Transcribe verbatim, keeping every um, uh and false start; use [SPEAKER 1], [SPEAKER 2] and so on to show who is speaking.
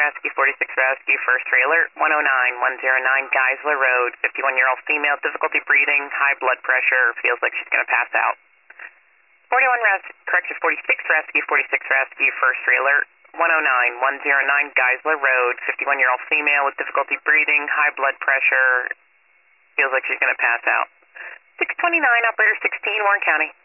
[SPEAKER 1] Rescue, forty-six Rescue, first trailer, one oh nine, one oh nine Geisler Road, fifty-one-year-old female, difficulty breathing, high blood pressure, feels like she's going to pass out. forty-one Rescue, correction, forty-six Rescue, forty-six Rescue, first trailer, one oh nine, one oh nine Geisler Road, fifty-one-year-old female with difficulty breathing, high blood pressure, feels like she's going to pass out. six twenty-nine, operator sixteen, Warren County.